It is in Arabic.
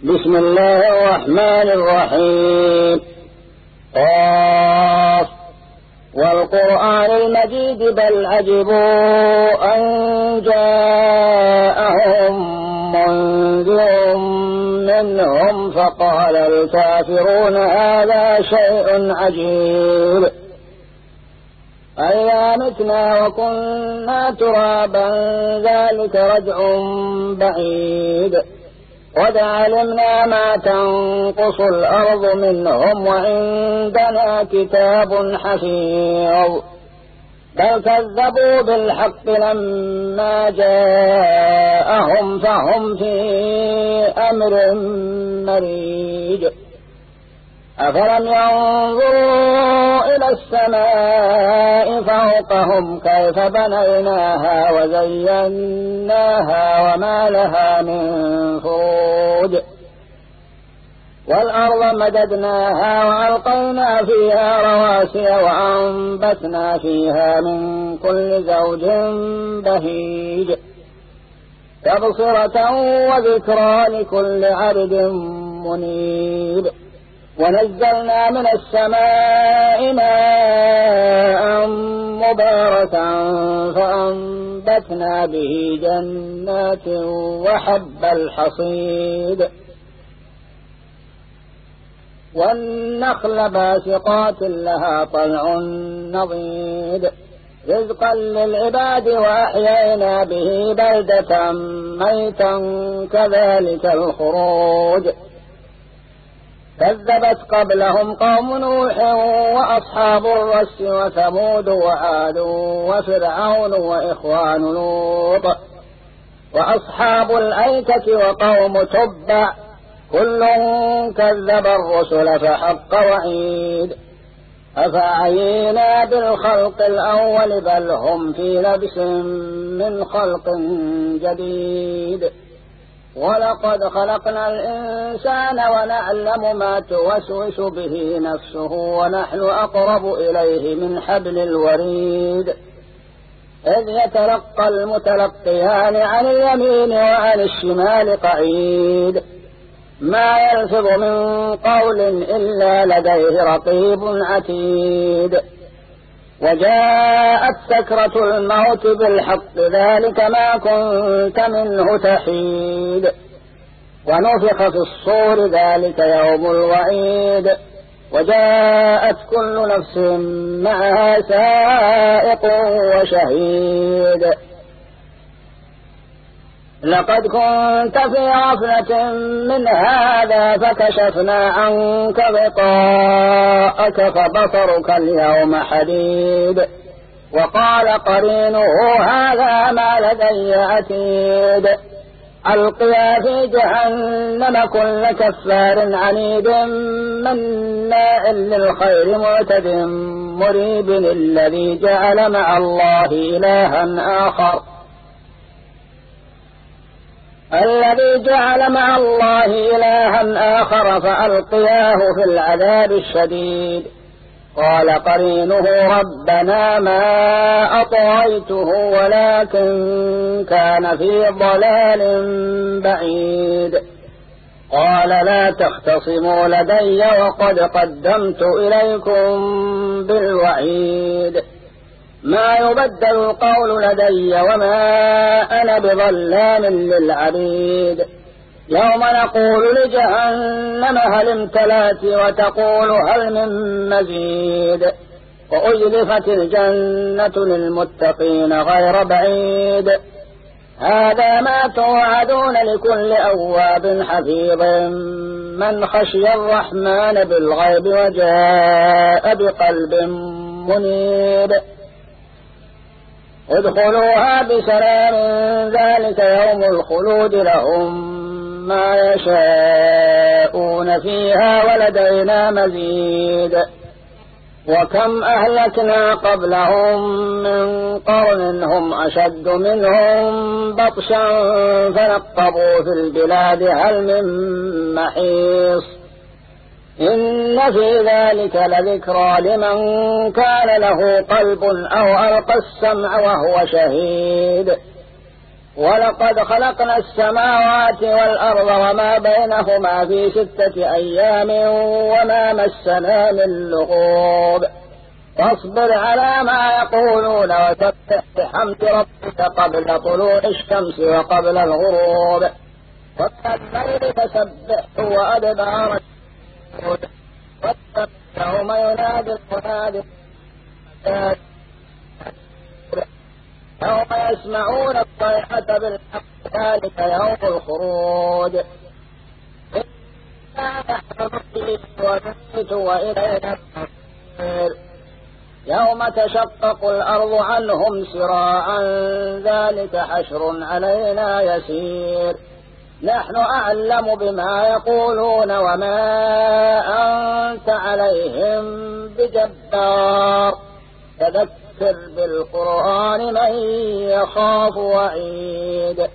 بسم الله الرحمن الرحيم. قاف والقرآن المجيد بل عجبوا أن جاءهم منذر منهم فقال الكافرون هذا شيء عجيب أئذا متنا وكنا ترابا ذلك رجع بعيد قد علمنا ما تنقص الأرض منهم وعندنا كتاب حفيظ بل كذبوا بالحق لما جاءهم فهم في أمر مريج أفلم ينظروا إلى السماء فوقهم كيف بنيناها وزيناها وما لها من فروج والأرض مددناها وألقينا فيها رواسي وأنبتنا فيها من كل زوج بهيج تبصرة وذكرى لكل عبد منيب ونزلنا من السماء ماء مباركا فأنبتنا به جنات وحب الحصيد والنخل باسقات لها طلع نضيد رزقا للعباد وأحيينا به بلدة ميتا كذلك الخروج كذبت قبلهم قوم نوح وأصحاب الرس وثمود وعاد وفرعون وإخوان لوط وأصحاب الأيكة وقوم تبع كل كذب الرسل فحق وعيد أفعينا بالخلق الأول بل هم في لبس من خلق جديد ولقد خلقنا الإنسان ونعلم ما توسوس به نفسه ونحن أقرب إليه من حبل الوريد إذ يتلقى المتلقيان عن اليمين وعن الشمال قعيد ما يلفظ من قول إلا لديه رقيب عتيد وجاءت سكرة الموت بالحق ذلك ما كنت منه تحيد ونفخ في الصور ذلك يوم الوعيد وجاءت كل نفس معها سائق وشهيد لقد كنت في غفلة من هذا فكشفنا عنك غطاءك فبصرك اليوم حديد وقال قرينه هذا ما لدي عتيد ألقيا في جهنم كل كفار عنيد مناع للخير معتد مريب الذي جعل مع الله إلها آخر فألقياه في العذاب الشديد قال قرينه ربنا ما أطغيته ولكن كان في ضلال بعيد قال لا تختصموا لدي وقد قدمت إليكم بالوعيد ما يبدل القول لدي وما أنا بظلام للعبيد يوم نقول لجهنم هل امتلأت وتقول هل من مزيد وأزلفت الجنة للمتقين غير بعيد هذا ما توعدون لكل أواب حفيظ من خشي الرحمن بالغيب وجاء بقلب منيب ادخلوها بسلام ذلك يوم الخلود لهم ما يشاءون فيها ولدينا مزيد وكم أهلكنا قبلهم من قرن هم أشد منهم بطشا فنقبوا في البلاد هل من محيص إن في ذلك لذكرى لمن كان له قلب أو ألقى السمع وهو شهيد ولقد خلقنا السماوات والأرض وما بينهما في 6 أيام وما مسنا من لغوب فاصبر على ما يقولون وسبح بحمد ربك قبل طلوع الشمس وقبل الغروب ومن الليل فسبحه وأدبار السجود واتق يوم ينادي المنادي يوم يسمعون الصيحة بالحق ذلك يوم الخروج إنا نحن نحيي ونميت وإلينا المصير يوم تشقق الأرض عنهم سراعا ذلك حشر علينا يسير نحن أعلم بما يقولون وما أنت عليهم بجبار فذكر بالقرآن من يخاف وعيد